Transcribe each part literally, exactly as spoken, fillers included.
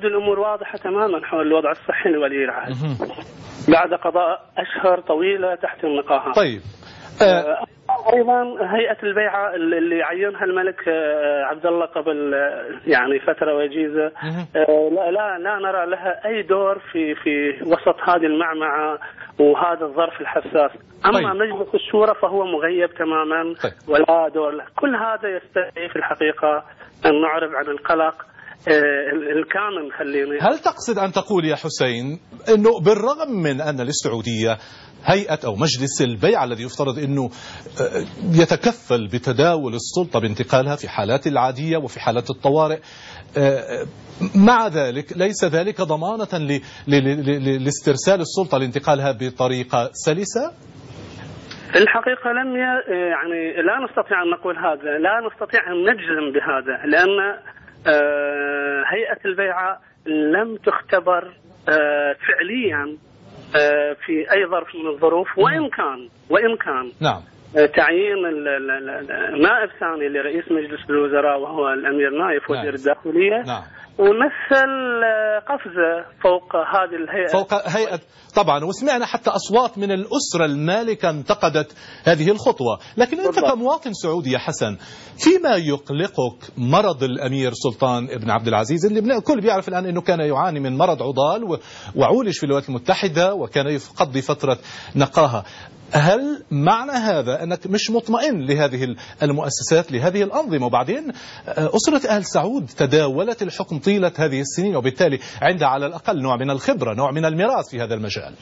تبدو الأمور واضحة تماما حول الوضع الصحي لولي العهد بعد قضاء أشهر طويلة تحت النقاهة. طيب أه أيضا هيئة البيعة اللي عينها الملك عبد الله قبل يعني فترة وجيزة لا لا لا نرى لها أي دور في في وسط هذه المعمعة وهذا الظرف الحساس. أما طيب. مجلس الشورى فهو مغيب تماما طيب. ولا دور له. كل هذا يستدعي في الحقيقة أن نعرب عن القلق الكامل. خليني هل تقصد أن تقول يا حسين أنه بالرغم من أن للسعودية هيئة أو مجلس البيعة الذي يفترض أنه يتكفل بتداول السلطة بانتقالها في حالات العادية وفي حالات الطوارئ، مع ذلك ليس ذلك ضمانة لاسترسال السلطة لانتقالها بطريقة سلسة؟ الحقيقة لم يعني لا نستطيع أن نقول هذا، لا نستطيع أن نجزم بهذا، لأن هيئة البيعة لم تختبر فعليا في أي ظرف من الظروف، وإن كان وإن كان نعم تعيين نائب ثاني لرئيس مجلس الوزراء وهو الأمير نايف وزير الداخلية نعم. ومثل قفزة فوق هذه الهيئة فوق هيئة طبعا، وسمعنا حتى أصوات من الأسرة المالكة انتقدت هذه الخطوة. لكن أنت كمواطن سعودي يا حسن، فيما يقلقك مرض الأمير سلطان ابن عبد العزيز اللي الكل بيعرف الآن أنه كان يعاني من مرض عضال وعولج في الولايات المتحدة وكان يقضي فترة نقاهة، هل معنى هذا أنك مش مطمئن لهذه المؤسسات لهذه الأنظمة؟ وبعدين أسرة آل سعود تداولت الحكم طيلة هذه السنين وبالتالي عندها على الأقل نوع من الخبرة، نوع من الميراث في هذا المجال.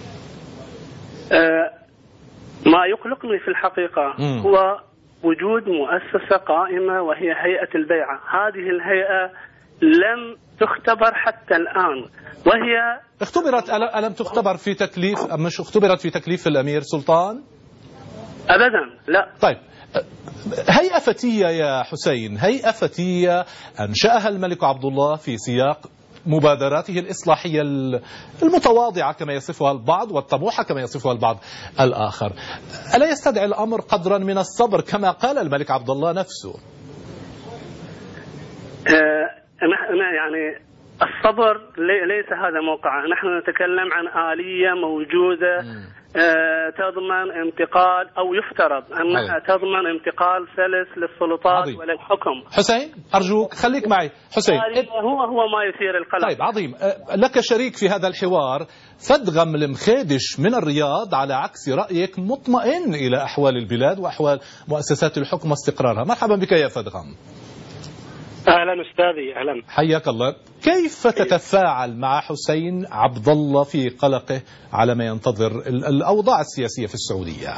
أه ما يقلقني في الحقيقة م. هو وجود مؤسسة قائمة وهي هيئة البيعة. هذه الهيئة لم تختبر حتى الآن، وهي اختبرت ألم تختبر في تكليف مش اختبرت في تكليف الأمير سلطان؟ أبدا لا. طيب هيئة فتية يا حسين، هيئة فتية أنشأها الملك عبد الله في سياق مبادراته الإصلاحية المتواضعة كما يصفها البعض والطموحة كما يصفها البعض الآخر، ألا يستدعي الأمر قدرا من الصبر كما قال الملك عبد الله نفسه؟ أنا يعني الصبر ليس هذا موقعه. نحن نتكلم عن آلية موجودة آه تضمن انتقال أو يفترض أنها عظيم. تضمن انتقال سلس للسلطات عظيم. وللحكم. حسين أرجوك خليك معي. حسين هو هو ما يثير القلق. طيب عظيم، لك شريك في هذا الحوار فدغم المخيدش من الرياض على عكس رأيك مطمئن إلى أحوال البلاد وأحوال مؤسسات الحكم واستقرارها. مرحبا بك يا فدغم. أهلا أستاذي. أهلا، حياك الله. كيف تتفاعل مع حسين عبد الله في قلقه على ما ينتظر الأوضاع السياسية في السعودية؟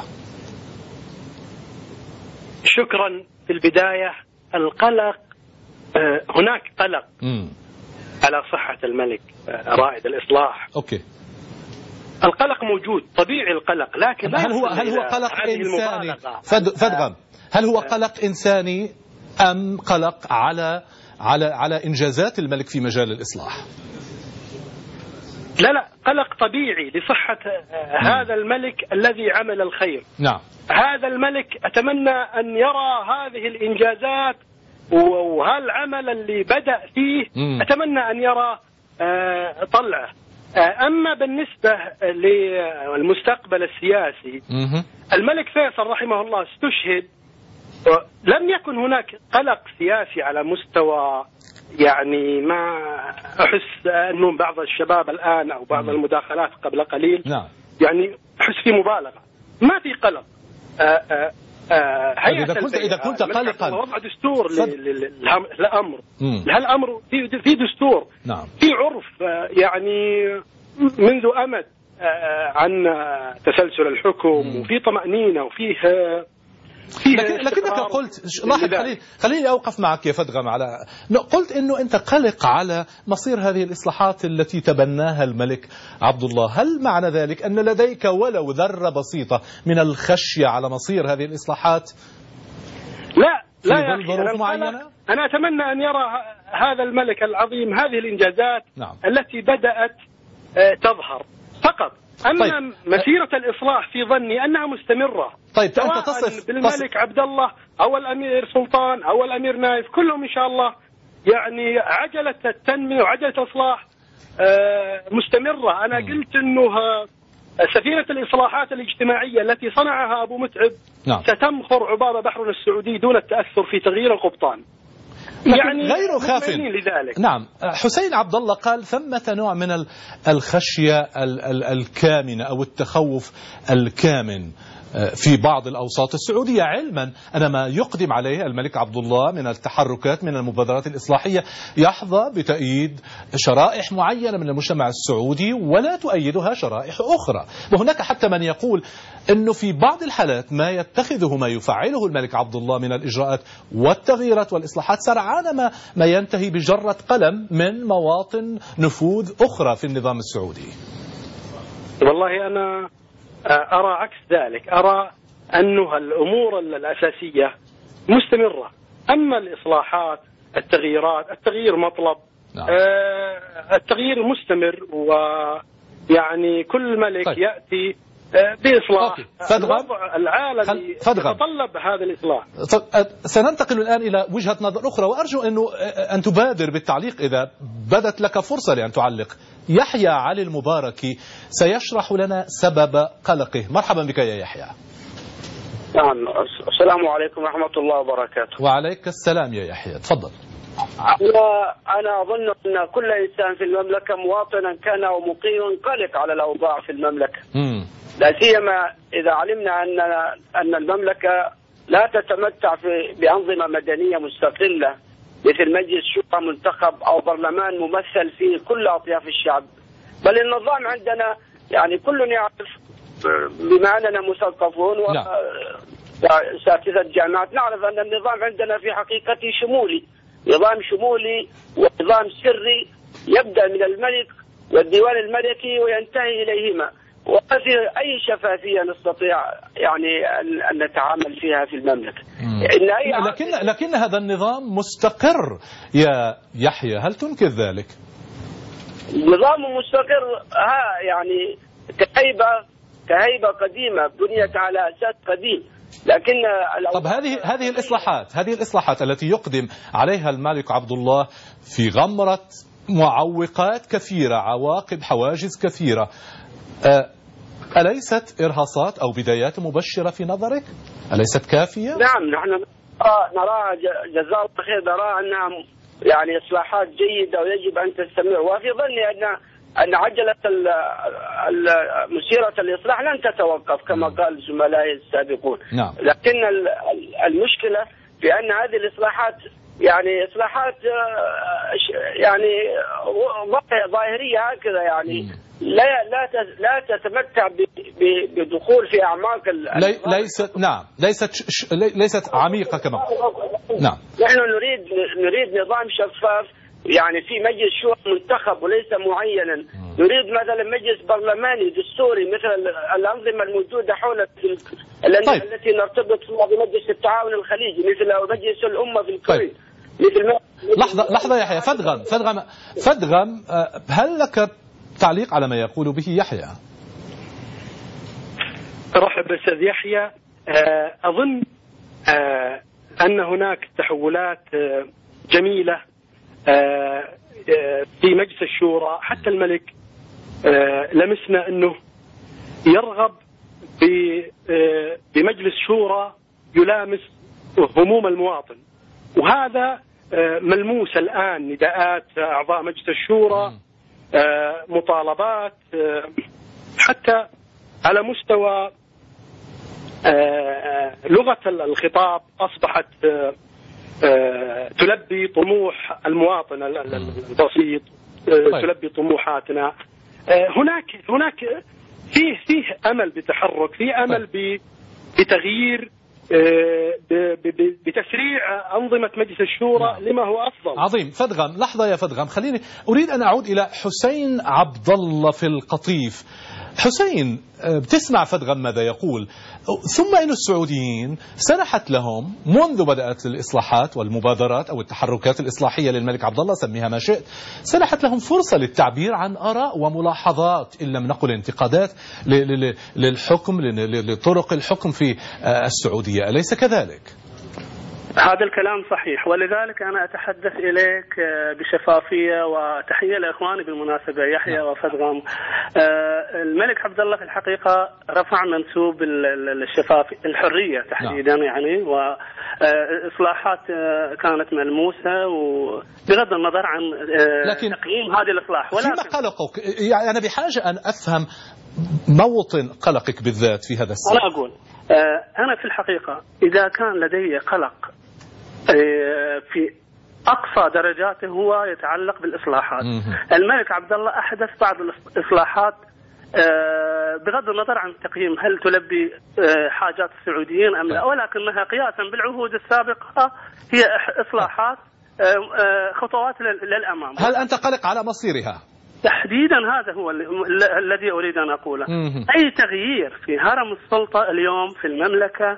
شكرا. في البداية القلق، هناك قلق م. على صحة الملك رائد الإصلاح. أوكي. القلق موجود، طبيعي القلق، لكن هل هو هل هو قلق إنساني فدغم؟ هل هو قلق إنساني أم قلق على على على إنجازات الملك في مجال الإصلاح؟ لا لا، قلق طبيعي لصحة هذا الملك الذي عمل الخير. نعم. هذا الملك أتمنى أن يرى هذه الإنجازات وهالعمل اللي بدأ فيه مم. أتمنى أن يرى طلعه. أما بالنسبة للمستقبل السياسي مم. الملك فيصل رحمه الله استشهد، لم يكن هناك قلق سياسي على مستوى يعني ما أحس أنه بعض الشباب الآن أو بعض المداخلات قبل قليل نعم. يعني أحس في مبالغة، ما في قلق. هيئة إذا كنت إذا كنت قلقا وضع دستور للأمر، لهالأمر في في دستور نعم. في عرف يعني منذ أمد عن تسلسل الحكم مم. وفي طمأنينة وفيه لكن لكنك قلت لاحظ، خليني خليني اوقف معك يا فدغم على قلت انه انت قلق على مصير هذه الاصلاحات التي تبناها الملك عبد الله. هل معنى ذلك ان لديك ولو ذرة بسيطة من الخشية على مصير هذه الاصلاحات؟ لا لا يا أخي، أنا, معينة؟ انا اتمنى ان يرى هذا الملك العظيم هذه الانجازات نعم. التي بدأت تظهر فقط. أما طيب. مسيرة الإصلاح في ظني أنها مستمرة. طيب أنت تصف بالملك تصف. عبد الله أو الأمير سلطان أو الأمير نايف كلهم إن شاء الله يعني عجلة التنمية وعجلة الإصلاح مستمرة. أنا قلت أنه سفينة الإصلاحات الاجتماعية التي صنعها أبو متعب نعم. ستمخر عباب بحرنا السعودي دون التأثر في تغيير القبطان، يعني غير خاف لذلك. نعم. حسين عبد الله قال ثمة نوع من الخشية الكامنة أو التخوف الكامن في بعض الأوساط السعودية، علما أن ما يقدم عليه الملك عبد الله من التحركات من المبادرات الإصلاحية يحظى بتأييد شرائح معينة من المجتمع السعودي ولا تؤيدها شرائح أخرى. وهناك حتى من يقول أنه في بعض الحالات ما يتخذه ما يفعله الملك عبد الله من الإجراءات والتغييرات والإصلاحات سرعان ما, ما ينتهي بجرة قلم من مواطن نفوذ أخرى في النظام السعودي. والله أنا أرى عكس ذلك، أرى أنه الأمور الأساسية مستمرة، أما الإصلاحات التغييرات التغيير مطلب نعم. آه التغيير مستمر، ويعني كل ملك طيب. يأتي آه بإصلاح الوضع العالمي يتطلب هذا الإصلاح. سننتقل الآن إلى وجهة نظر أخرى، وأرجو أنه أن تبادر بالتعليق إذا بدت لك فرصة لأن تعلق. يحيى علي المباركي سيشرح لنا سبب قلقه. مرحبا بك يا يحيى. نعم، السلام عليكم ورحمة الله وبركاته. وعليك السلام يا يحيى، تفضل. أنا أنا أظن أن كل إنسان في المملكة مواطنا كان أو مقيما قلق على الأوضاع في المملكة، م. لا سيما إذا علمنا أن أن المملكة لا تتمتع في بأنظمة مدنية مستقلة مثل مجلس شورى منتخب أو برلمان ممثل فيه كل أطياف الشعب، بل النظام عندنا يعني كل يعرف بما أننا مثقفون وأساتذة الجامعات نعرف أن النظام عندنا في حقيقته شمولي، نظام شمولي ونظام سري يبدأ من الملك والديوان الملكي وينتهي إليهما، وما في أي شفافية نستطيع يعني أن نتعامل فيها في المملكة. إن أي لكن لكن هذا النظام مستقر يا يحيى، هل تنكر ذلك؟ نظام مستقر ها يعني كهيبة كهيبة قديمة بنيت على أساس قديم، لكن طب هذه هذه الإصلاحات هذه الإصلاحات التي يقدم عليها الملك عبد الله في غمرة معوقات كثيرة، عواقب حواجز كثيرة، أليست إرهاصات أو بدايات مبشرة في نظرك؟ أليست كافية؟ نعم، نحن نراها جزاء الله خير، نراها أنها يعني إصلاحات جيدة ويجب أن تستمر، وفي ظني أن أن عجلة مسيرة الإصلاح لن تتوقف كما قال زملائي السابقون. نعم. لكن المشكلة في أن هذه الإصلاحات يعني إصلاحات يعني ظاهرية هكذا، يعني لا لا لا تتمتع بدخول في أعماق ليست نعم ليست ليست عميقة كما نعم. نحن نريد نريد نظام شفاف، يعني في مجلس شورى منتخب وليس معينا، نريد مثلا مجلس برلماني دستوري مثل الأنظمة الموجودة حول طيب. التي نرتبط فيها بمجلس التعاون الخليجي مثل مجلس الأمة في الكويت. طيب. مثل لحظة لحظة يا يحيى، فدغم فدغم فدغم هل لك تعليق على ما يقول به يحيى؟ رحب بالأستاذ يحيى. أظن أن هناك تحولات جميلة في مجلس الشورى، حتى الملك لمسنا أنه يرغب بمجلس شورى يلامس هموم المواطن، وهذا ملموس الآن. نداءات أعضاء مجلس الشورى، مطالبات، حتى على مستوى لغة الخطاب أصبحت تلبي طموح المواطن البسيط، تلبي طموحاتنا. هناك هناك فيه فيه أمل بتحرك، فيه أمل بتغيير، بتسريع أنظمة مجلس الشورى لما هو أفضل. عظيم. فدغم، لحظة يا فدغم، خليني أريد أن أعود إلى حسين عبد الله في القطيف. حسين، بتسمع فدغم ماذا يقول، ثم إن السعوديين سنحت لهم منذ بدأت الإصلاحات والمبادرات أو التحركات الإصلاحية للملك عبد الله، سميها ما شئت، سنحت لهم فرصة للتعبير عن آراء وملاحظات إن لم نقل انتقادات للحكم، لطرق الحكم في السعودية، أليس كذلك؟ هذا الكلام صحيح، ولذلك أنا أتحدث إليك بشفافية، وتحية لإخواني بالمناسبة يحيى وفدغم. الملك عبد الله في الحقيقة رفع منسوب الشفافية الحرية تحديدا، يعني وإصلاحات كانت ملموسة وبغض النظر عن لكن تقييم هذه الإصلاح. ولكن فيما قلقك، يعني أنا بحاجة أن أفهم موطن قلقك بالذات في هذا السؤال. أنا أقول أنا في الحقيقة إذا كان لدي قلق في أقصى درجاته هو يتعلق بالإصلاحات. الملك عبد الله أحدث بعض الإصلاحات بغض النظر عن التقييم هل تلبي حاجات السعوديين أم لا، ولكنها قياسا بالعهود السابقة هي إصلاحات خطوات للأمام. هل أنت قلق على مصيرها؟ تحديدا هذا هو الذي أريد أن أقوله. أي تغيير في هرم السلطة اليوم في المملكة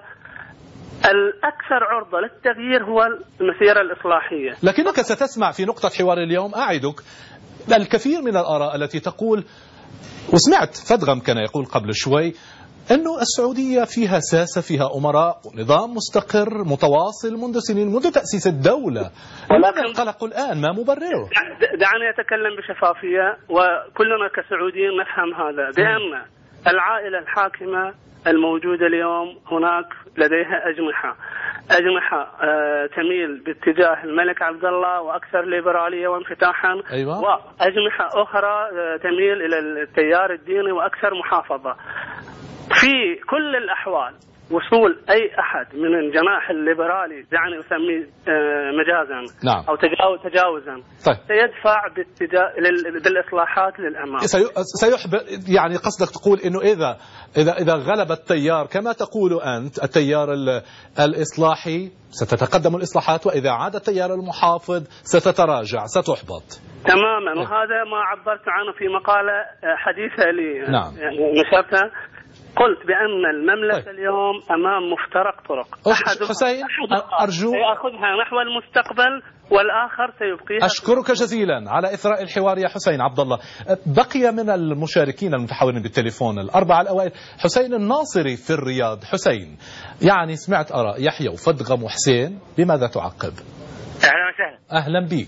الأكثر عرضة للتغيير هو المسيرة الإصلاحية. لكنك ستسمع في نقطة حوار اليوم أعدك الكثير من الآراء التي تقول، وسمعت فدغم كان يقول قبل شوي أنه السعودية فيها ساسة، فيها أمراء، نظام مستقر متواصل منذ سنين، منذ تأسيس الدولة. ولكن القلق الآن ما مبرره؟ دعني أتكلم بشفافية، وكلنا كسعوديين نفهم هذا، بأن العائلة الحاكمة الموجودة اليوم هناك لديها أجنحة أجنحة تميل باتجاه الملك عبد الله وأكثر ليبرالية وانفتاحا، أيوة. وأجنحة أخرى تميل إلى التيار الديني وأكثر محافظة. في كل الأحوال وصول أي أحد من الجناح الليبرالي، دعني أسميه مجازا، نعم. أو تجاوزا، طيب. سيدفع باتجاه بالإصلاحات للأمام. سيحب يعني قصدك تقول إنه إذا إذا إذا غلب التيار كما تقول أنت التيار الإصلاحي ستتقدم الإصلاحات، وإذا عاد التيار المحافظ ستتراجع ستحبط تماما. وهذا ما عبرت عنه في مقالة حديثة لي، نعم. يعني نشرتها، قلت بأن المملكة طيب. اليوم أمام مفترق طرق، أحد حسين أرجو سيأخذها نحو المستقبل والآخر سيبقيها. أشكرك جزيلا على إثراء الحوار يا حسين عبد الله. بقي من المشاركين المتحولين بالتليفون الأربعة الأوائل حسين الناصري في الرياض. حسين، يعني سمعت آراء يحيى وفدغم وحسين، بماذا تعقب؟ أهلا وسهلا. أهلا بك.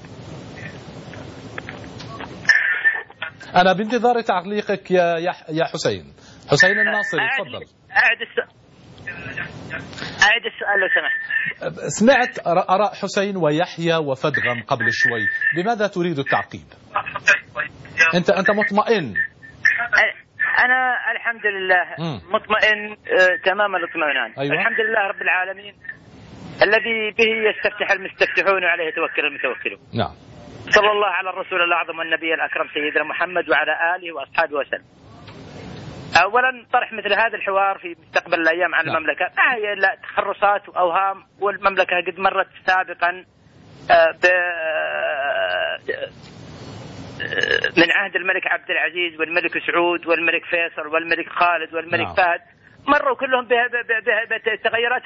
أنا بانتظار تعليقك يا يا حسين. حسين الناصري تفضل. أعد السؤال أعد السؤال لو سمحت. سمعت آراء حسين ويحيى وفدغم قبل شوي، بماذا تريد التعقيب؟ أنت أنت مطمئن؟ أنا الحمد لله م. مطمئن تمام الاطمئنان. أيوة. الحمد لله رب العالمين الذي به يستفتح المستفتحون وعليه يتوكل المتوكلون. نعم. صلى الله على الرسول الأعظم والنبي الأكرم سيدنا محمد وعلى آله وأصحابه وسلم. أولا طرح مثل هذا الحوار في مستقبل الأيام عن نعم. المملكة ما هي إلا تخرصات وأوهام، والمملكة قد مرت سابقا من عهد الملك عبد العزيز والملك سعود والملك فيصل والملك خالد والملك نعم. فهد، مروا كلهم بتغيرات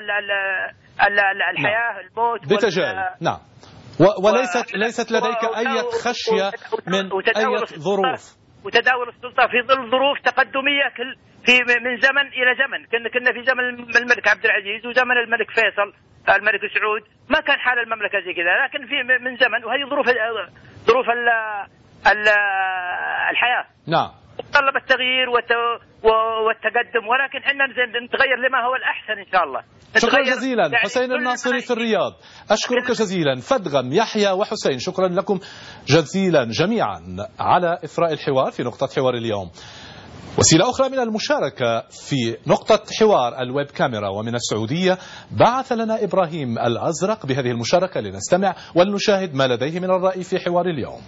الحياة نعم. الموت بتجارب. نعم. وليست و... ليست لديك أي خشية من أي ظروف وتداول السلطة في ظل ظروف تقدمية في من زمن إلى زمن. كنا كنا في زمن الملك عبد العزيز وزمن الملك فيصل الملك سعود ما كان حال المملكة زي كذا، لكن في من زمن، وهي ظروف ظروف ال ال الحياة نعم طلب التغيير والتقدم، ولكن احنا نتغير لما هو الأحسن إن شاء الله. شكرا جزيلا. يعني حسين الناصري في الرياض، أشكرك جزيلا. فدغم، يحيى وحسين، شكرا لكم جزيلا جميعا على إثراء الحوار في نقطة حوار اليوم. وسيلة أخرى من المشاركة في نقطة حوار الويب كاميرا ومن السعودية، بعث لنا إبراهيم الأزرق بهذه المشاركة، لنستمع ولنشاهد ما لديه من الرأي في حوار اليوم.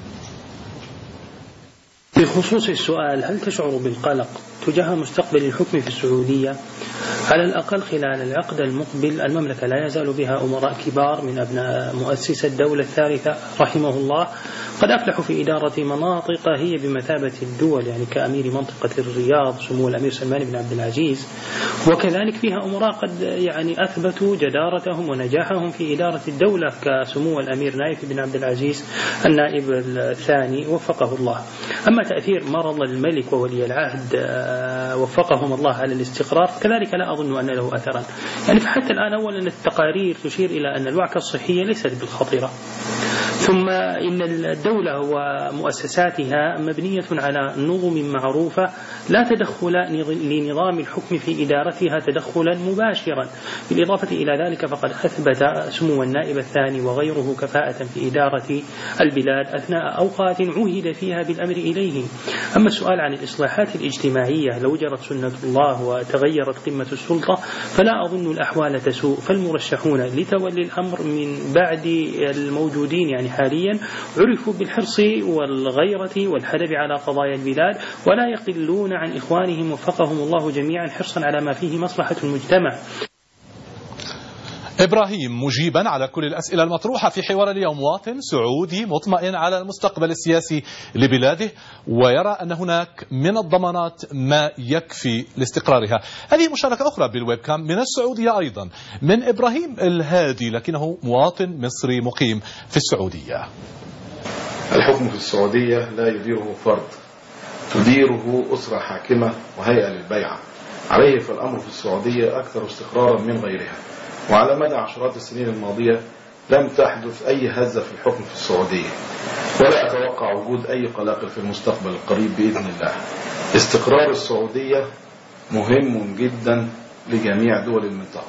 بخصوص السؤال، هل تشعر بالقلق تجاه مستقبل الحكم في السعودية؟ على الأقل خلال العقد المقبل المملكة لا يزال بها أمراء كبار من أبناء مؤسس الدولة الثالثة رحمه الله، قد أفلحوا في إدارة مناطق هي بمثابة الدول، يعني كأمير منطقة الرياض سمو الأمير سلمان بن عبد العزيز، وكذلك فيها أمراء قد يعني أثبتوا جدارتهم ونجاحهم في إدارة الدولة كسمو الأمير نايف بن عبد العزيز النائب الثاني وفقه الله. أما تأثير مرض الملك وولي العهد وفقهم الله على الاستقرار كذلك لا أظن أن له أثرا. يعني فحتى الآن أولا التقارير تشير إلى أن الوعكة الصحية ليست بالخطيرة، ثم إن الدولة ومؤسساتها مبنية على نظم معروفة لا تدخل لنظام الحكم في إدارتها تدخلا مباشرا. بالإضافة إلى ذلك فقد أثبت سمو النائب الثاني وغيره كفاءة في إدارة البلاد أثناء أوقات عهد فيها بالأمر إليه. أما السؤال عن الإصلاحات الاجتماعية لو جرت سنة الله وتغيرت قمة السلطة فلا أظن الأحوال تسوء، فالمرشحون لتولي الأمر من بعد الموجودين يعني حاليا عرفوا بالحرص والغيرة والحدب على قضايا البلاد ولا يقلون عن إخوانهم وفقهم الله جميعا حرصا على ما فيه مصلحة المجتمع. إبراهيم مجيبا على كل الأسئلة المطروحة في حوار اليوم، مواطن سعودي مطمئن على المستقبل السياسي لبلاده ويرى أن هناك من الضمانات ما يكفي لاستقرارها. هذه مشاركة أخرى بالويب كام من السعودية أيضا من إبراهيم الهادي، لكنه مواطن مصري مقيم في السعودية. الحكم في السعودية لا يديره فرد، تديره أسرة حاكمة وهيئة للبيعة. عليه فالأمر في السعودية أكثر استقرارا من غيرها، وعلى مدى عشرات السنين الماضية لم تحدث أي هزة في الحكم في السعودية، ولا أتوقع وجود أي قلاقل في المستقبل القريب بإذن الله. استقرار السعودية مهم جدا لجميع دول المنطقة.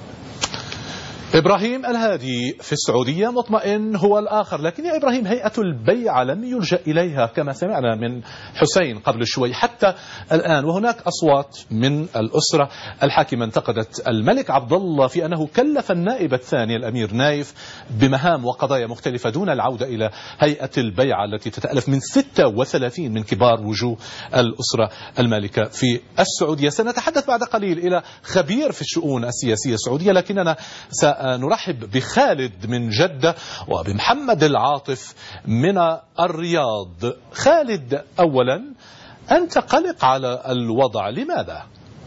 إبراهيم الهادي في السعودية مطمئن هو الآخر، لكن يا إبراهيم هيئة البيعة لم يلجأ إليها كما سمعنا من حسين قبل شوي حتى الآن، وهناك أصوات من الأسرة الحاكمة انتقدت الملك عبد الله في أنه كلف النائب الثاني الأمير نايف بمهام وقضايا مختلفة دون العودة إلى هيئة البيعة التي تتألف من ستة وثلاثين من كبار وجوه الأسرة المالكة في السعودية. سنتحدث بعد قليل إلى خبير في الشؤون السياسية السعودية، لكننا سنرحب بخالد من جدة وبمحمد العاطف من الرياض. خالد، أولا أنت قلق على الوضع، لماذا؟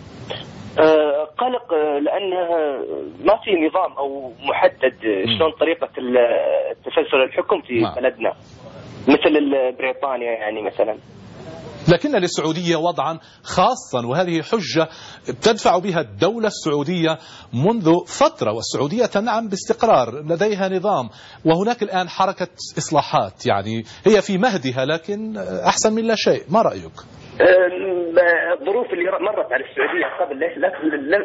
أه قلق لأن ما في نظام أو محدد شلون طريقة تسلسل الحكم في ما. بلدنا مثل بريطانيا يعني مثلا، لكن للسعودية وضعا خاصا، وهذه حجة تدفع بها الدولة السعودية منذ فترة، والسعودية تنعم باستقرار لديها نظام، وهناك الآن حركة إصلاحات يعني هي في مهدها لكن أحسن من لا شيء. ما رأيك؟ الظروف اللي مرت على السعودية قبل ليش لا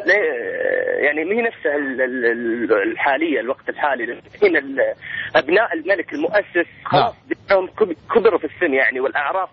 يعني مي نفسها الحالية الوقت الحالي، الحين أبناء الملك المؤسس خلاص كبروا في السن يعني، والأعراف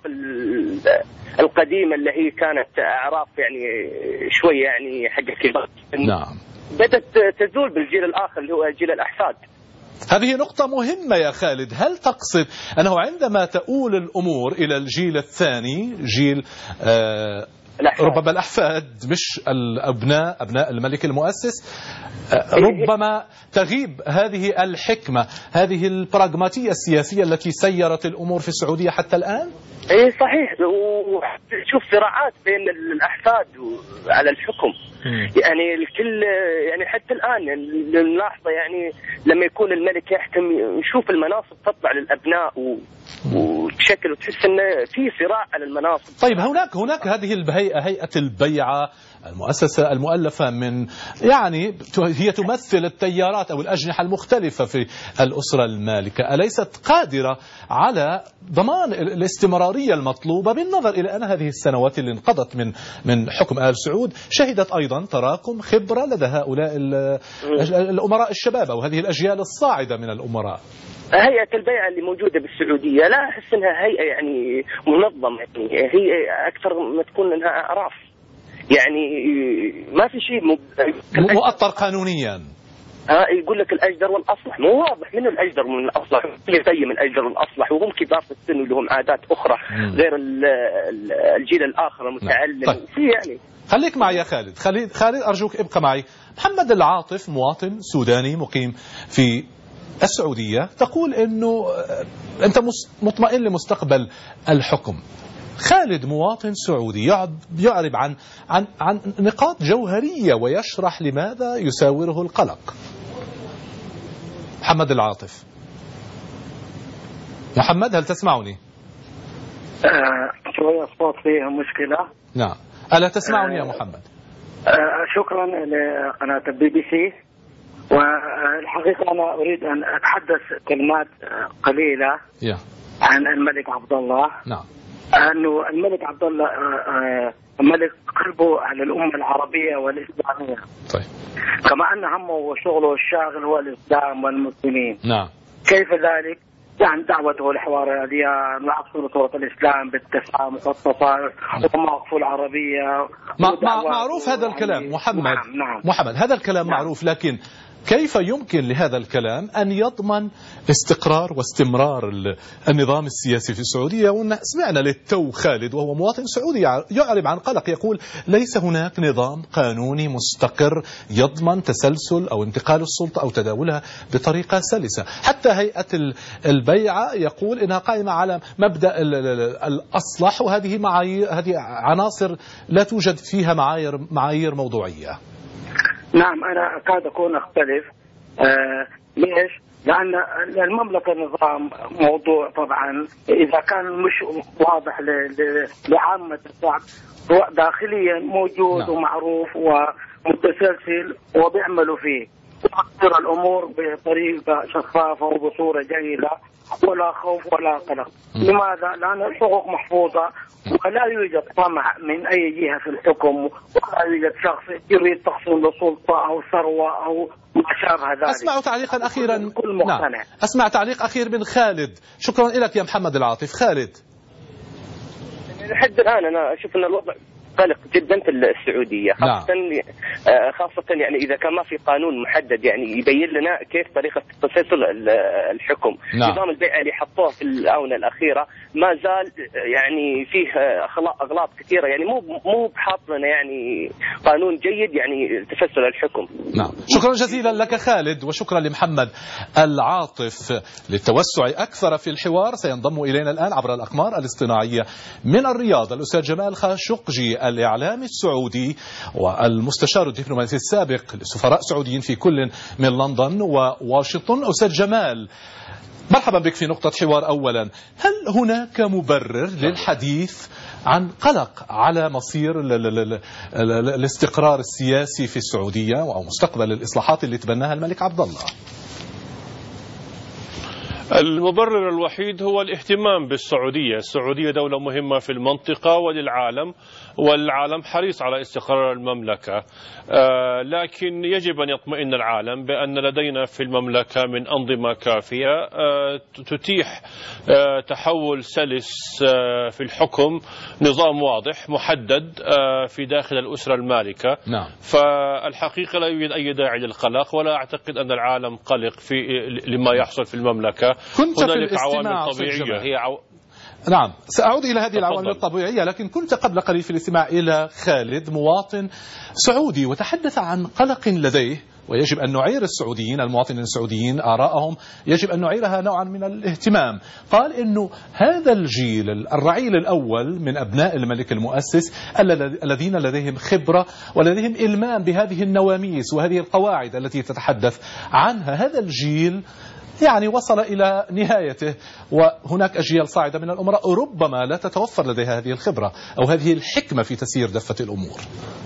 القديمة اللي هي كانت أعراف يعني شوي يعني حق كبار نعم بدأت تزول بالجيل الآخر اللي هو جيل الأحفاد. هذه نقطة مهمة يا خالد. هل تقصد أنه عندما تؤول الأمور إلى الجيل الثاني جيل آه ربما الأحفاد مش الأبناء أبناء الملك المؤسس آه ربما تغيب هذه الحكمة هذه البراغماتية السياسية التي سيرت الأمور في السعودية حتى الآن؟ ايه صحيح، وشوف صراعات بين الأحفاد على الحكم يعني الكل يعني حتى الآن نلاحظه يعني لما يكون الملك يحكم نشوف المناصب تطلع للأبناء وتشكل وتحس انه في صراع على المناصب. طيب هناك هناك هذه الهيئة هيئة البيعة المؤسسة المؤلفة من يعني هي تمثل التيارات أو الأجنحة المختلفة في الأسرة المالكة، أليست قادرة على ضمان الاستمرارية المطلوبة بالنظر إلى أن هذه السنوات اللي انقضت من من حكم آل سعود شهدت أيضا تراكم خبرة لدى هؤلاء الأمراء الشباب أو هذه الأجيال الصاعدة من الأمراء؟ هيئة البيعة اللي موجودة بالسعودية لا أحس أنها هيئة يعني منظمة، يعني هي أكثر ما تكون أنها أعراف يعني ما في شيء مب... مؤطر قانونيا. ها يقول لك الأجدر والأصلح، مو واضح منه الأجدر من الأصلح، اللي يقيم الأجدر والأصلح وهم كبار في السن ولهم عادات أخرى م. غير الجيل الآخر المتعلم. طيب. في يعني خليك معي يا خالد، خالد خالد أرجوك ابقى معي. محمد العاطف مواطن سوداني مقيم في السعودية تقول أنه أنت مطمئن لمستقبل الحكم. خالد مواطن سعودي يعرب عن عن عن نقاط جوهرية ويشرح لماذا يساوره القلق. محمد العاطف. محمد، هل تسمعني؟ آه شوية الصوت فيه مشكلة. نعم. ألا تسمعني آه يا محمد؟ آه شكرا لقناة البي بي سي. والحقيقة أنا أريد أن أتحدث كلمات قليلة yeah. عن الملك عبد الله. نعم. أنه الملك عبد الله ملك قلبه على الأمة العربية والإسلامية. طيب. كما أن همه وشغله الشاغل هو الإسلام والمسلمين. نعم. كيف ذلك؟ يعني دعوته لحوار الأديان وعصر صورة الإسلام بالتسامح والتصالح ومواقف العربية. مع معروف هذا الكلام محمد. نعم. نعم. محمد، هذا الكلام نعم. معروف، لكن كيف يمكن لهذا الكلام أن يضمن استقرار واستمرار النظام السياسي في السعودية؟ سمعنا للتو خالد وهو مواطن سعودي يعرب عن قلق، يقول ليس هناك نظام قانوني مستقر يضمن تسلسل أو انتقال السلطة أو تداولها بطريقة سلسة. حتى هيئة البيعة يقول إنها قائمة على مبدأ الأصلح، وهذه معايير، هذه عناصر لا توجد فيها معايير معايير موضوعية. نعم، أنا أكاد أكون أختلف. آه ليش؟ لأن المملكة نظام موضوع طبعا إذا كان مش واضح لعامة الشعب، هو داخليا موجود نعم. ومعروف ومتسلسل وبيعملوا فيه، تصير الأمور بطريقة شفافة وبصورة جيدة ولا خوف ولا قلق. لماذا؟ لأن الحقوق محفوظة ولا يوجد طمع من أي جهة في الحكم، ولا يوجد شخص يريد تحصيل سلطة أو ثروة أو ما شابه ذلك. أسمع تعليقا أخيرا. نعم. أسمع تعليق أخير من خالد. شكرا لك يا محمد العاطف. خالد. لحد الآن أنا أشوف أن الوضع قلق جدا في السعودية، خاصة نعم. خاصة يعني إذا كان ما في قانون محدد يعني يبين لنا كيف طريقة تسلسل الحكم. نعم. نظام البيع اللي حطوه في الآونة الأخيرة ما زال يعني فيه أغلاط كثيرة، يعني مو مو بحاط لنا يعني قانون جيد يعني تسلسل الحكم. نعم. شكرا جزيلا لك خالد، وشكرا لمحمد العاطف. للتوسع أكثر في الحوار سينضم إلينا الآن عبر الأقمار الاصطناعية من الرياض الأستاذ جمال خاشقجي، الإعلامي السعودي والمستشار الدبلوماسي السابق لسفراء سعوديين في كل من لندن وواشنطن. أستاذ جمال، مرحبا بك في نقطة حوار. أولا، هل هناك مبرر للحديث عن قلق على مصير الاستقرار السياسي في السعودية أو مستقبل الإصلاحات اللي تبناها الملك عبد الله؟ المبرر الوحيد هو الاهتمام بالسعودية. السعودية دولة مهمة في المنطقة وللعالم، والعالم حريص على استقرار المملكة، آه لكن يجب أن يطمئن العالم بأن لدينا في المملكة من أنظمة كافية آه تتيح آه تحول سلس آه في الحكم، نظام واضح محدد آه في داخل الأسرة المالكة. نعم. فالحقيقة لا يوجد أي داعي للقلق، ولا أعتقد أن العالم قلق في لما يحصل في المملكة. كنت هنالك في عوامل طبيعية هي عو... نعم، سأعود إلى هذه العوامل الطبيعية، لكن كنت قبل قليل في الاستماع إلى خالد مواطن سعودي وتحدث عن قلق لديه، ويجب أن نعير السعوديين المواطنين السعوديين آراءهم، يجب أن نعيرها نوعا من الاهتمام. قال إنه هذا الجيل الرعيل الأول من أبناء الملك المؤسس الذين لديهم خبرة ولديهم إلمام بهذه النواميس وهذه القواعد التي تتحدث عنها، هذا الجيل يعني وصل إلى نهايته، وهناك أجيال صاعدة من الأمراء ربما لا تتوفر لديها هذه الخبرة أو هذه الحكمة في تسيير دفة الأمور.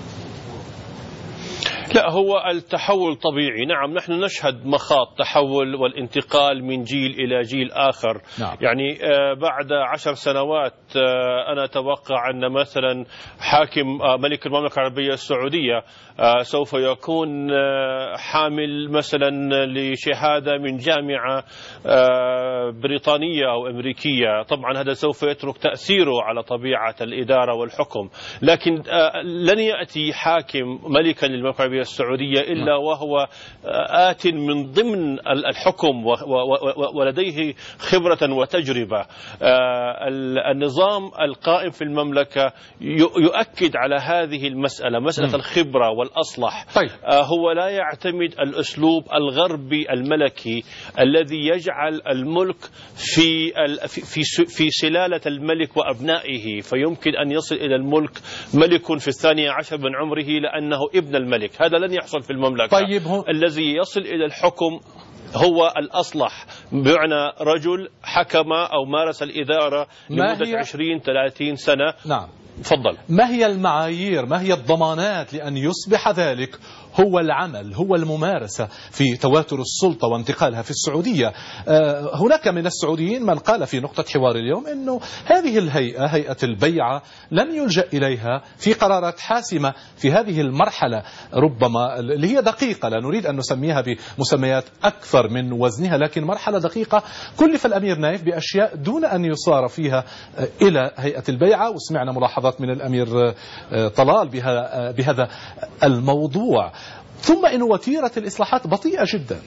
لا، هو التحول طبيعي. نعم، نحن نشهد مخاض تحول والانتقال من جيل إلى جيل آخر. نعم. يعني بعد عشر سنوات أنا أتوقع أن مثلا حاكم ملك المملكة العربية السعودية سوف يكون حامل مثلا لشهادة من جامعة بريطانية أو أمريكية. طبعا هذا سوف يترك تأثيره على طبيعة الإدارة والحكم، لكن لن يأتي حاكم ملكا للمملكة العربية العربية السعودية إلا وهو آت من ضمن الحكم ولديه خبرة وتجربة. النظام القائم في المملكة يؤكد على هذه المسألة، مسألة الخبرة والأصلح. طيب. هو لا يعتمد الأسلوب الغربي الملكي الذي يجعل الملك في في في سلالة الملك وأبنائه، فيمكن أن يصل إلى الملك ملك في الثانية عشر من عمره لأنه ابن الملك. هذا لن يحصل في المملكة. طيب. الذي يصل إلى الحكم هو الأصلح، بمعنى رجل حكم أو مارس الإدارة لمدة عشرين ثلاثين سنة. نعم. تفضل. ما هي المعايير، ما هي الضمانات لأن يصبح ذلك هو العمل، هو الممارسة في تواتر السلطة وانتقالها في السعودية؟ هناك من السعوديين من قال في نقطة حوار اليوم أنه هذه الهيئة، هيئة البيعة، لم يلجأ إليها في قرارات حاسمة في هذه المرحلة ربما اللي هي دقيقة، لا نريد أن نسميها بمسميات أكثر من وزنها، لكن مرحلة دقيقة كلف الأمير نايف بأشياء دون أن يصار فيها إلى هيئة البيعة. وسمعنا ملاحظات من الأمير طلال بهذا الموضوع. ثم إن وتيرة الإصلاحات بطيئة جدا.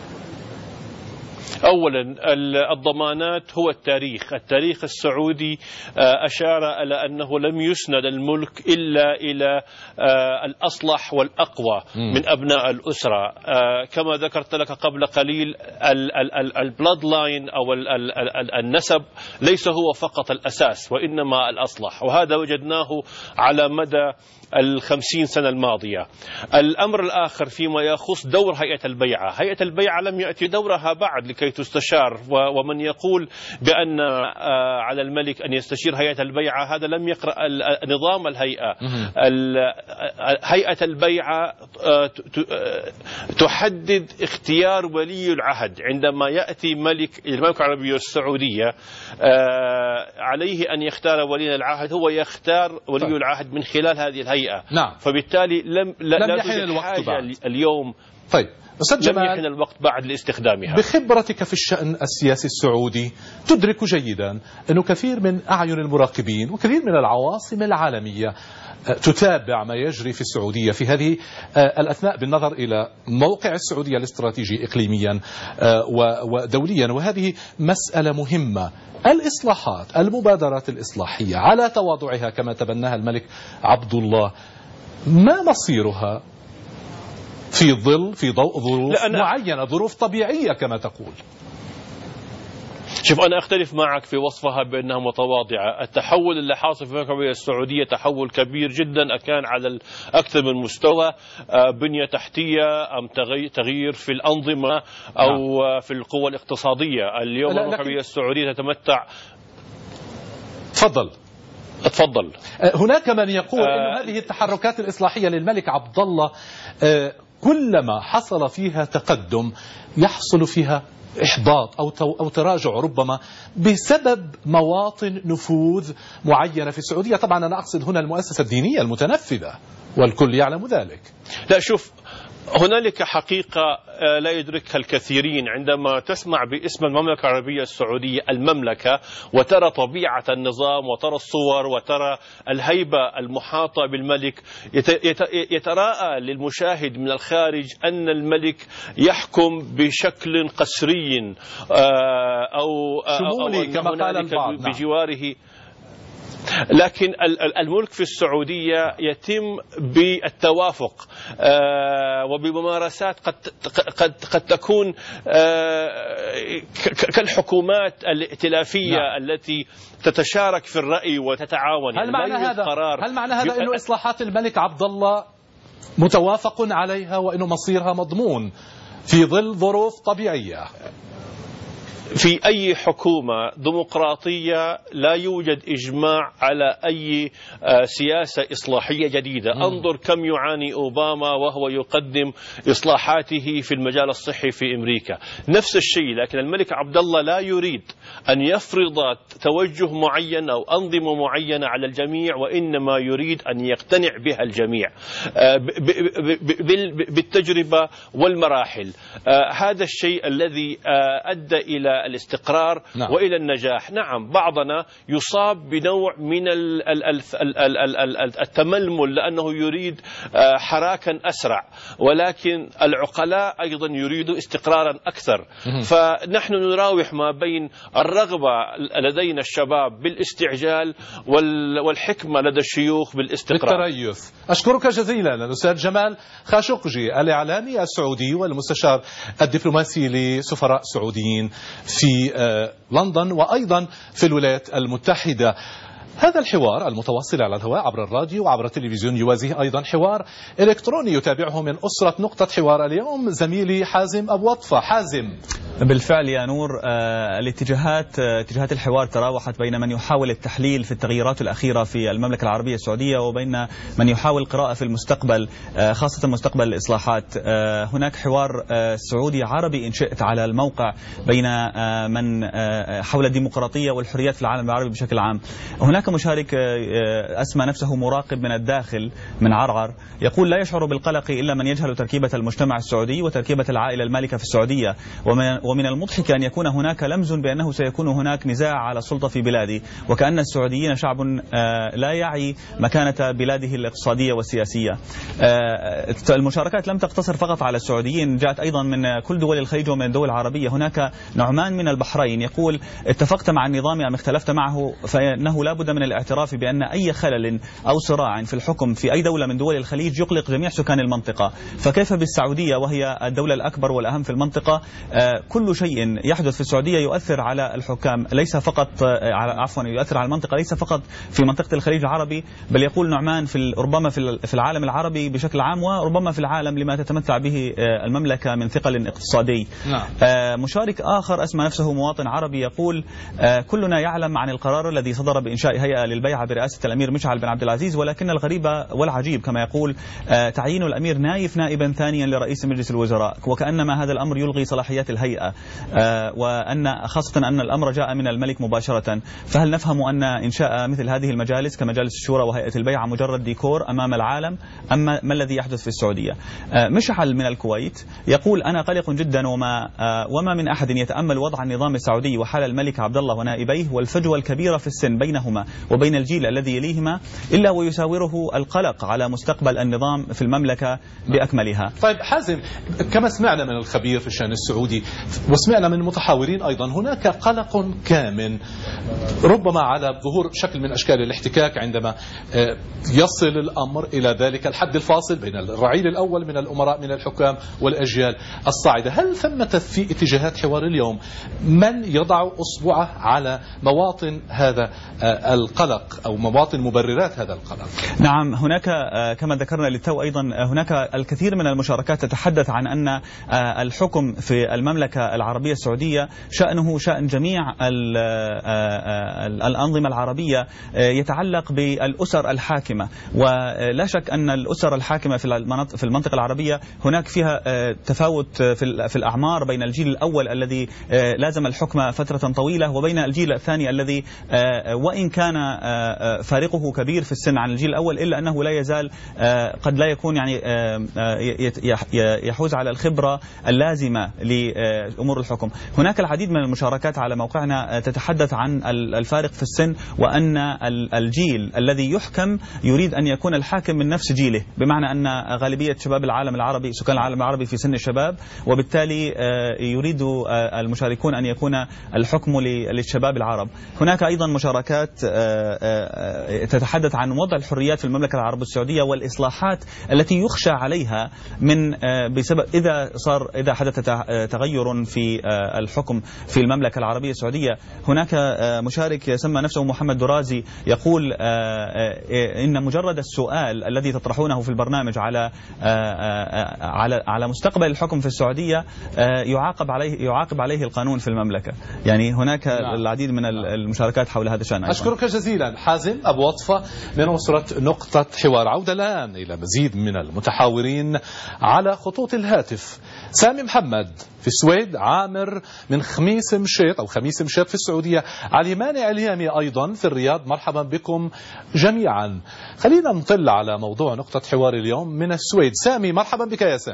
أولا الضمانات هو التاريخ. التاريخ السعودي أشار إلى أنه لم يسند الملك إلا إلى الأصلح والأقوى من أبناء الأسرة. كما ذكرت لك قبل قليل، البلاد لاين أو النسب ليس هو فقط الأساس وإنما الأصلح، وهذا وجدناه على مدى الخمسين سنة الماضية. الأمر الآخر فيما يخص دور هيئة البيعة، هيئة البيعة لم يأتي دورها بعد لكي تستشار، ومن يقول بأن على الملك أن يستشير هيئة البيعة هذا لم يقرأ نظام الهيئة. هيئة البيعة تحدد اختيار ولي العهد. عندما يأتي ملك المملكة العربية السعودية عليه أن يختار ولي العهد، هو يختار ولي طيب. العهد من خلال هذه الهيئة. نعم. فبالتالي لم لم يحن الوقت بعد اليوم. طيب أستاذ جمال، لم يحن الوقت بعد لاستخدامها. بخبرتك في الشأن السياسي السعودي تدرك جيدا أنه كثير من أعين المراقبين وكثير من العواصم العالمية تتابع ما يجري في السعودية في هذه الأثناء بالنظر إلى موقع السعودية الاستراتيجي إقليميا ودوليا، وهذه مسألة مهمة. الإصلاحات، المبادرات الإصلاحية على تواضعها كما تبناها الملك عبد الله، ما مصيرها في ظل في ضوء ظروف معينة، ظروف طبيعية كما تقول؟ شوف، أنا أختلف معك في وصفها بأنها متواضعة. التحول اللي حاصل في المملكة العربية السعودية تحول كبير جدا، كان على أكثر من مستوى، بنية تحتية أم تغيير في الأنظمة أو في القوى الاقتصادية. اليوم المملكة العربية السعودية تتمتع. تفضل تفضل. هناك من يقول أن هذه التحركات الإصلاحية للملك عبد الله كلما حصل فيها تقدم يحصل فيها إحباط أو أو تراجع ربما بسبب مواطن نفوذ معينة في السعودية. طبعا أنا أقصد هنا المؤسسة الدينية المتنفذة والكل يعلم ذلك. لا، شوف، هنالك حقيقة لا يدركها الكثيرين. عندما تسمع باسم المملكة العربية السعودية المملكة وترى طبيعة النظام وترى الصور وترى الهيبة المحاطة بالملك، يتراءى للمشاهد من الخارج أن الملك يحكم بشكل قسري أو شمولي كما قال البعض بجواره. لكن الملك في السعودية يتم بالتوافق وبممارسات قد قد قد تكون كالحكومات الائتلافية نعم. التي تتشارك في الرأي وتتعاون. هل معنى هذا هل معنى هذا انه اصلاحات الملك عبد الله متوافق عليها وانه مصيرها مضمون في ظل ظروف طبيعية؟ في أي حكومة ديمقراطية لا يوجد إجماع على أي سياسة إصلاحية جديدة. م. انظر كم يعاني أوباما وهو يقدم إصلاحاته في المجال الصحي في أمريكا. نفس الشيء، لكن الملك عبد الله لا يريد أن يفرض توجه معين أو أنظمة معينة على الجميع، وإنما يريد أن يقتنع بها الجميع بالتجربة والمراحل. هذا الشيء الذي أدى إلى إلى الاستقرار نعم. وإلى النجاح. نعم بعضنا يصاب بنوع من التململ لأنه يريد حراكا أسرع، ولكن العقلاء أيضا يريدوا استقرارا أكثر. فنحن نراوح ما بين الرغبة لدينا الشباب بالاستعجال والحكمة لدى الشيوخ بالاستقرار بالتريث. أشكرك جزيلا الأستاذ جمال خاشقجي الإعلامي السعودي والمستشار الدبلوماسي لسفراء سعوديين في لندن وأيضا في الولايات المتحدة. هذا الحوار المتواصل على الهواء عبر الراديو وعبر التلفزيون يوازيه أيضا حوار إلكتروني يتابعه من أسرة نقطة حوار اليوم زميلي حازم أبو وطفة. حازم. بالفعل يا نور، آه الاتجاهات آه اتجاهات الحوار تراوحت بين من يحاول التحليل في التغييرات الأخيرة في المملكة العربية السعودية وبين من يحاول قراءة في المستقبل، آه خاصة مستقبل الإصلاحات. آه هناك حوار آه سعودي عربي إن شئت على الموقع بين آه من آه حول الديمقراطية والحريات في العالم العربي بشكل عام. هناك مشارك آه اسمى نفسه مراقب من الداخل من عرعر، يقول لا يشعر بالقلق إلا من يجهل تركيبة المجتمع السعودي وتركيبة العائلة المالكة في السعودية، ومن ومن المضحك أن يكون هناك لمز بأنه سيكون هناك نزاع على السلطة في بلادي، وكأن السعوديين شعب لا يعي مكانة بلاده الاقتصادية والسياسية. المشاركات لم تقتصر فقط على السعوديين، جاءت أيضا من كل دول الخليج ومن الدول العربية. هناك نعمان من البحرين يقول اتفقت مع النظام أم اختلفت معه، فإنه لا بد من الاعتراف بأن أي خلل أو صراع في الحكم في أي دولة من دول الخليج يقلق جميع سكان المنطقة، فكيف بالسعودية وهي الدولة الأكبر والأهم في المنطقة؟ كل شيء يحدث في السعودية يؤثر على الحكام، ليس فقط على عفوا يؤثر على المنطقة، ليس فقط في منطقة الخليج العربي، بل يقول نعمان في ربما في العالم العربي بشكل عام وربما في العالم لما تتمتع به المملكة من ثقل اقتصادي. نعم. مشارك آخر اسمى نفسه مواطن عربي يقول كلنا يعلم عن القرار الذي صدر بإنشاء هيئة للبيعة برئاسة الأمير مشعل بن عبد العزيز، ولكن الغريب والعجيب كما يقول تعيين الأمير نايف نائبا ثانيا لرئيس مجلس الوزراء، وكأنما هذا الأمر يلغي صلاحيات الهيئة، وأن خاصة أن الأمر جاء من الملك مباشرة. فهل نفهم أن إنشاء مثل هذه المجالس كمجالس الشورى وهيئة البيعة مجرد ديكور أمام العالم، أما ما الذي يحدث في السعودية؟ مشعل من الكويت يقول أنا قلق جدا وما وما من أحد يتأمل وضع النظام السعودي وحال الملك عبد الله ونائبيه والفجوة الكبيرة في السن بينهما وبين الجيل الذي يليهما إلا ويساوره القلق على مستقبل النظام في المملكة بأكملها. طيب حازم، كما سمعنا من الخبير في الشأن السعودي وسمعنا من المتحاورين أيضا هناك قلق كامن ربما على ظهور شكل من أشكال الاحتكاك عندما يصل الأمر إلى ذلك الحد الفاصل بين الرعيل الأول من الأمراء من الحكام والأجيال الصاعدة. هل ثمة في اتجاهات حوار اليوم من يضع أصبعه على مواطن هذا القلق أو مواطن مبررات هذا القلق؟ نعم، هناك كما ذكرنا للتو أيضا هناك الكثير من المشاركات تتحدث عن أن الحكم في المملكة العربية السعودية شأنه شأن جميع الأنظمة العربية، يتعلق بالأسر الحاكمة، ولا شك أن الأسر الحاكمة في المنطقة العربية هناك فيها تفاوت في الأعمار بين الجيل الأول الذي لازم الحكم فترة طويلة وبين الجيل الثاني الذي وإن كان فارقه كبير في السن عن الجيل الأول إلا أنه لا يزال قد لا يكون يعني يحوز على الخبرة اللازمة لأمور الحكم. هناك العديد من المشاركات على موقعنا تتحدث عن الفارق في السن، وأن الجيل الذي يحكم يريد أن يكون الحاكم من نفس جيله، بمعنى أن غالبية شباب العالم العربي سكان العالم العربي في سن الشباب، وبالتالي يريد المشاركون أن يكون الحكم للشباب العرب. هناك أيضا مشاركات تتحدث عن وضع الحريات في المملكة العربية السعودية والإصلاحات التي يخشى عليها من بسبب إذا صار إذا حدث تغير في الحكم في المملكة العربية السعودية. هناك مشارك يسمى نفسه محمد درازي يقول إن مجرد السؤال الذي تطرحونه في البرنامج على على على مستقبل الحكم في السعودية يعاقب عليه يعاقب عليه القانون في المملكة. يعني هناك العديد من المشاركات حول هذا الشأن. أشكرك جزيلا حازم أبو وطفة من أسرة نقطة حوار. عودة الآن إلى مزيد من المتحاورين على خطوط الهاتف. سامي محمد في السويد، عامر من خميس مشيط أو خميس مشيط في السعودية، علي مانع اليامي أيضا في الرياض. مرحبا بكم جميعا. خلينا نطل على موضوع نقطة حوار اليوم من السويد. سامي، مرحبا بك يا سامي.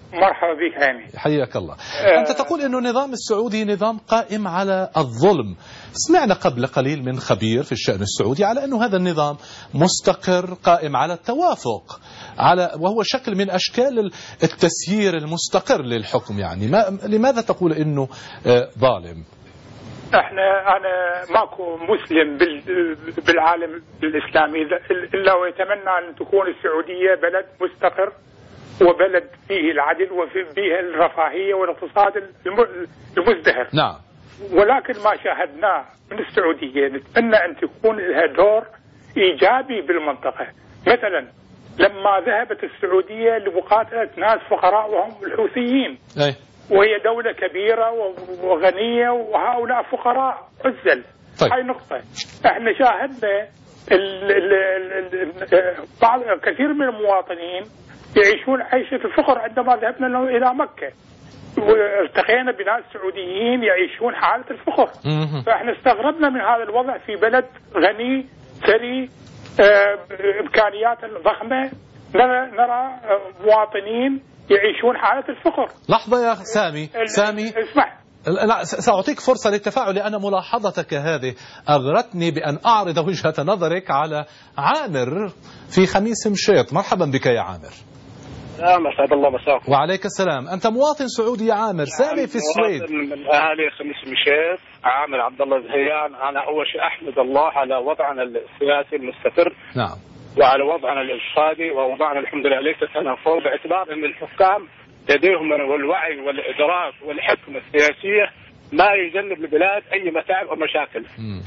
مرحبا بك هاني. حياك الله. أنت تقول أن النظام السعودي نظام قائم على الظلم. سمعنا قبل قليل من خبير في الشأن السعودي على أن هذا النظام مستقر قائم على التوافق، على وهو شكل من أشكال التسيير المستقر للحكم. يعني ما لماذا تقول أنه ظالم؟ احنا انا ماكو مسلم بالعالم الاسلامي الا ويتمنى ان تكون السعوديه بلد مستقر وبلد فيه العدل وفيه الرفاهيه والاقتصاد المزدهر. نعم. ولكن ما شاهدناه من السعوديه نتمنى ان تكون لها دور ايجابي بالمنطقه. مثلا لما ذهبت السعوديه لمقاتله ناس فقراء وهم الحوثيين. أي. وهي دولة كبيرة وغنية وهؤلاء فقراء عزل. طيب. هاي نقطة. احنا شاهدنا ال ال ال بعض كثير من المواطنين يعيشون عيشة الفقر عندما ذهبنا إلى مكة، والتقينا بناس سعوديين يعيشون حالة الفقر. فاحنا استغربنا من هذا الوضع في بلد غني ثري إمكانيات ضخمة، نرى نرى مواطنين يعيشون حالة الفقر. لحظة يا سامي. سامي اسمح. لا، سأعطيك فرصة للتفاعل، لأن ملاحظتك هذه أغرتني بأن أعرض وجهة نظرك على عامر في خميس مشيط. مرحبا بك يا عامر. نعم، أسعد الله مساكم. وعليك السلام. أنت مواطن سعودي يا عامر. سامي في السويد. من أهالي خميس مشيط، عامر عبد الله زهيان. أنا أول شيء أحمد الله على وضعنا السياسي المستقر. نعم. وعلى وضعنا الاقتصادي، ووضعنا الحمد لله ليس تنافر، باعتبار ان الحكام لديهم الوعي والادراك والحكمه السياسيه ما يجنب البلاد اي متاعب او مشاكل.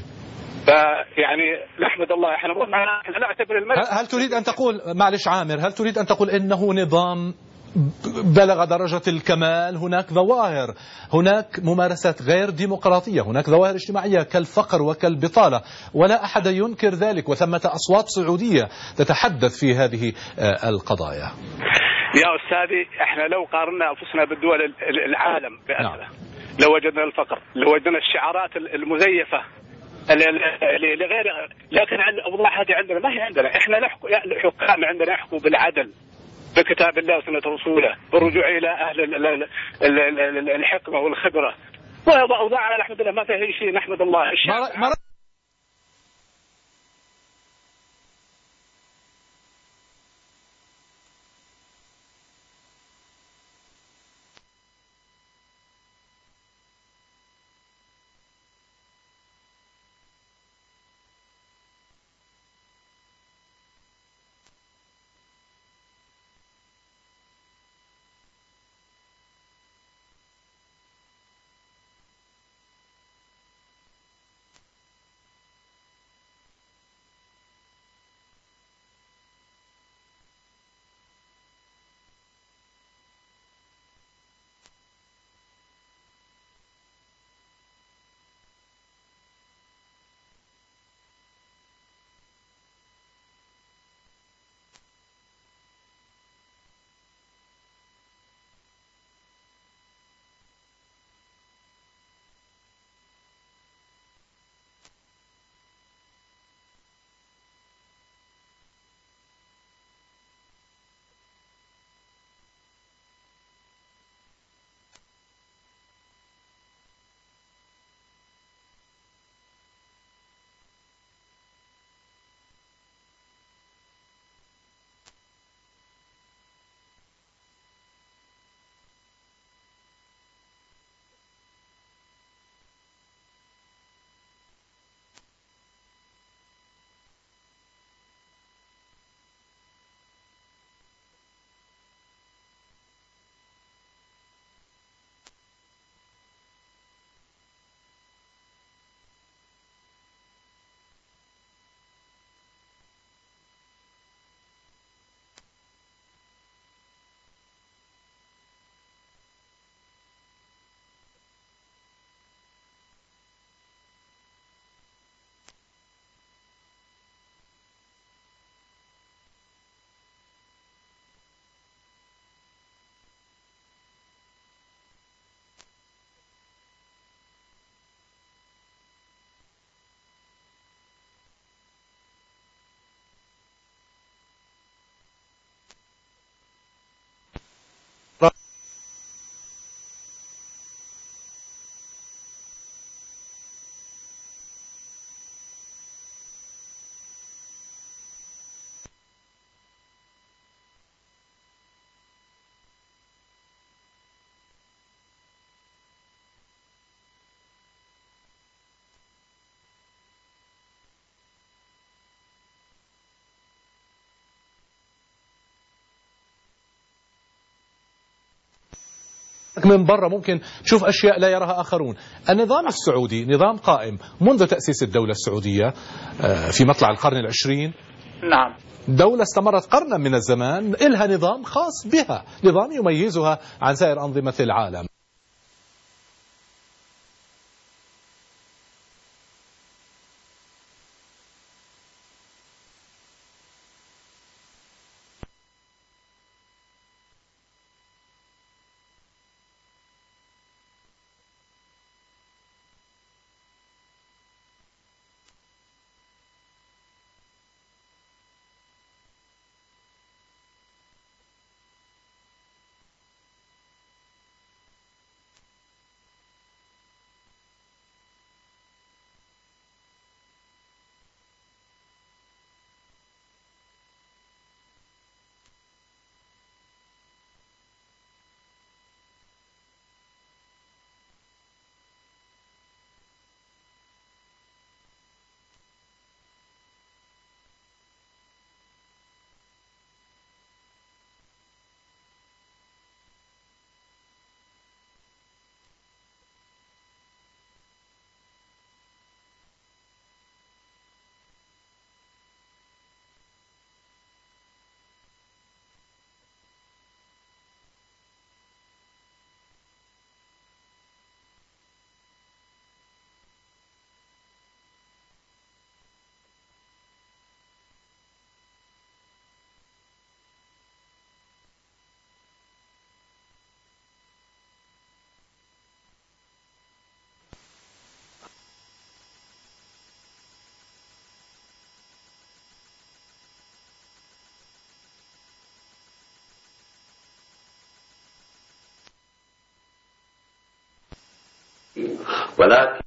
فيعني نحمد الله. احنا احنا نعتبر الملك. هل تريد ان تقول، معلش عامر، هل تريد ان تقول انه نظام بلغ درجة الكمال؟ هناك ظواهر، هناك ممارسات غير ديمقراطية، هناك ظواهر اجتماعية كالفقر وكالبطالة، ولا أحد ينكر ذلك، وثمة أصوات سعودية تتحدث في هذه القضايا. يا أستاذي، احنا لو قارنا أنفسنا بالدول العالم بأسره لو وجدنا الفقر، لو وجدنا الشعارات المزيفة لغير، لكن أوضاع هذه عندنا ما هي عندنا. احنا نحكم، الحكام عندنا يحكموا بالعدل بكتاب الله وسنة رسوله، بالرجوع إلى أهل الحكمة والخبرة. وأوضاعنا الحمد لله ما فيها أي شيء، نحمد الله. من برا ممكن تشوف أشياء لا يراها آخرون. النظام السعودي نظام قائم منذ تأسيس الدولة السعودية في مطلع القرن العشرين. نعم. دولة استمرت قرنا من الزمان، إلها نظام خاص بها، نظام يميزها عن سائر أنظمة العالم. ولكن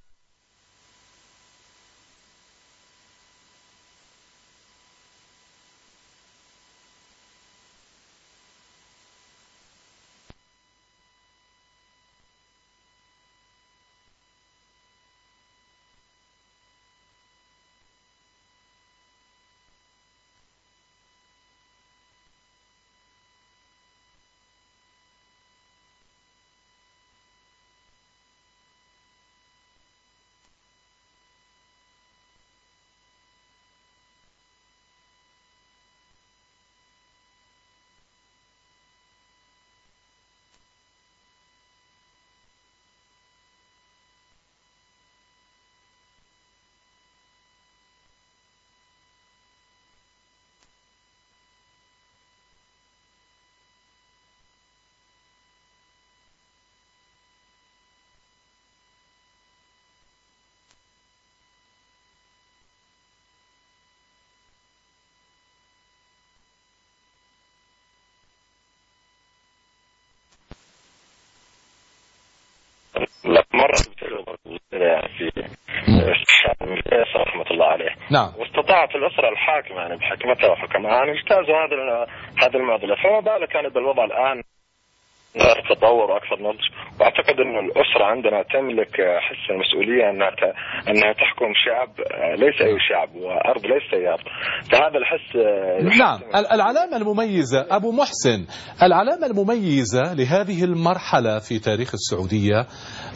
مرة في الشام رحمة الله عليه. نعم. واستطاعت الأسرة الحاكمة يعني بحكمتها وحكمها أن يجتازوا هذا هذا المعضلة، فما بالك كان بالوضع الآن أكثر تطور وأكثر نضج. وأعتقد أن الأسرة عندنا تملك حس المسؤولية أنها أنها تحكم شعب ليس أي شعب وأرض ليس سيارة. فهذا الحس. نعم. العلامة المميزة أبو محسن، العلامة المميزة لهذه المرحلة في تاريخ السعودية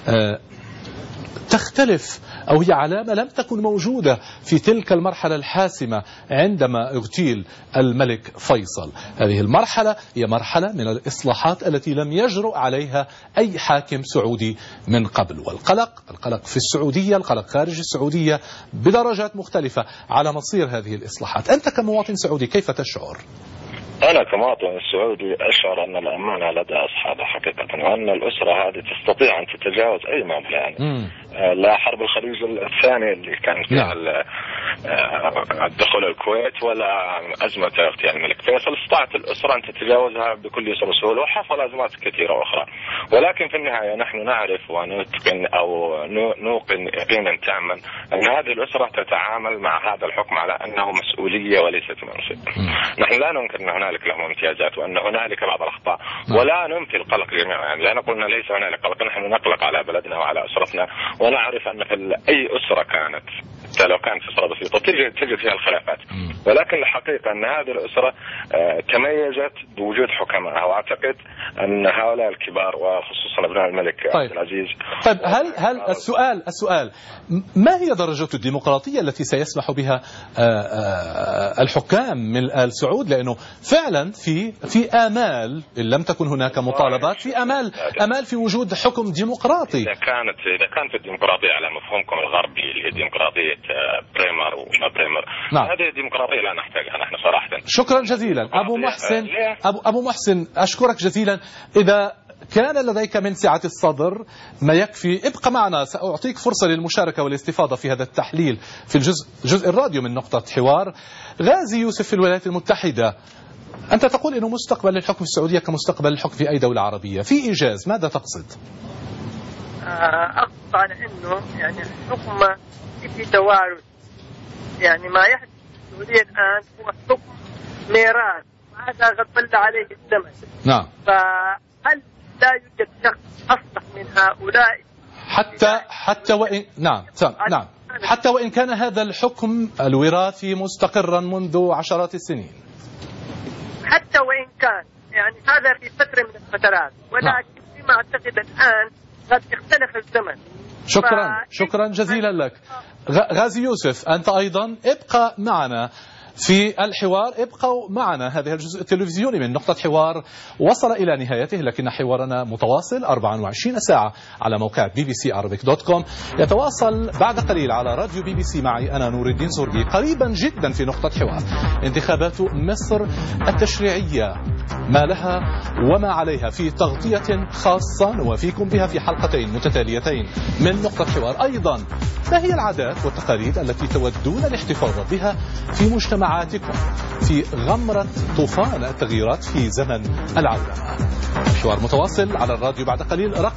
تختلف، أو هي علامة لم تكن موجودة في تلك المرحلة الحاسمة عندما اغتيل الملك فيصل. هذه المرحلة هي مرحلة من الإصلاحات التي لم يجرؤ عليها أي حاكم سعودي من قبل، والقلق القلق في السعودية، القلق خارج السعودية بدرجات مختلفة على مصير هذه الإصلاحات. أنت كمواطن سعودي كيف تشعر؟ أنا كمواطن سعودي أشعر أن الأمانة لدى أصحابها حقيقة، وأن الأسرة هذه تستطيع أن تتجاوز أي معضلة. يعني لا حرب الخليج الثانية اللي كان فيها الدخول الكويت ولا أزمة اغتيال الملك فيصل، استطاعت الأسرة أن تتجاوزها بكل يسر وسهولة، وحصل أزمات كثيرة أخرى. ولكن في النهاية نحن نعرف ونتقن أو نوقن يقينا تاما أن هذه الأسرة تتعامل مع هذا الحكم على أنه مسؤولية وليست منصب. نحن لا ننكر أن هنالك لهم امتيازات وأن هنالك بعض الأخطاء، ولا ننفي القلق جميعا. يعني لا نقول أن ليس هنالك قلق، نحن نقلق على بلدنا وعلى أسرتنا، ونعرف أن في أي أسرة كانت لو كانت أسرة بسيطة تجد تجد فيها الخلافات. ولكن الحقيقة أن هذه الأسرة تميزت بوجود حكماء، وأعتقد أن هؤلاء الكبار وخصوصا ابناء الملك طيب. عبد العزيز. طيب هل هل السؤال السؤال ما هي درجة الديمقراطية التي سيسمح بها الحكام من آل سعود؟ لأنه فعلا في في آمال، إن لم تكن هناك مطالبات، في آمال آمال في وجود حكم ديمقراطي. إذا كانت إذا كانت الديمقراطية على مفهومكم الغربي اللي هي ديمقراطية بريمر وما بريمر، نعم. هذه الديمقراطية لا نحتاجها نحن صراحة. شكرا جزيلا أبو محسن. أبو أبو محسن أشكرك جزيلا. إذا كان لديك من سعة الصدر ما يكفي ابقى معنا، سأعطيك فرصة للمشاركة والاستفاضة في هذا التحليل في الجزء جزء الراديو من نقطة حوار. غازي يوسف في الولايات المتحدة، أنت تقول إنه مستقبل للحكم في السعودية كمستقبل الحكم في أي دولة عربية، في إيجاز ماذا تقصد؟ أقصد على إنه يعني الحكم في توارث، يعني ما يحدث في السعودية الآن هو حكم ميراث، وهذا قد ضل عليه الزمن. نعم. فهل لا يوجد شخص أصلح من هؤلاء حتى حتى وإن نعم نعم حتى وإن كان هذا الحكم الوراثي مستقرا منذ عشرات السنين؟ حتى وإن كان يعني هذا في فترة من الفترات، ولكن فيما أعتقد الآن قد اختلف الزمن. شكرا شكرا جزيلا لك غازي يوسف. أنت أيضا ابقى معنا في الحوار، ابقوا معنا. هذا الجزء التلفزيوني من نقطة حوار وصل إلى نهايته، لكن حوارنا متواصل أربعة وعشرين ساعة على موقع بي بي سي عربيك دوت كوم. يتواصل بعد قليل على راديو بي بي سي معي أنا نور الدين زرقي قريبا جدا في نقطة حوار. انتخابات مصر التشريعية، ما لها وما عليها، في تغطية خاصة نوافيكم بها في حلقتين متتاليتين من نقطة حوار. أيضا ما هي العادات والتقاليد التي تودون الاحتفاظ بها في مجتمعاتكم في غمرة طوفان التغييرات في زمن العولمة؟ حوار متواصل على الراديو بعد قليل.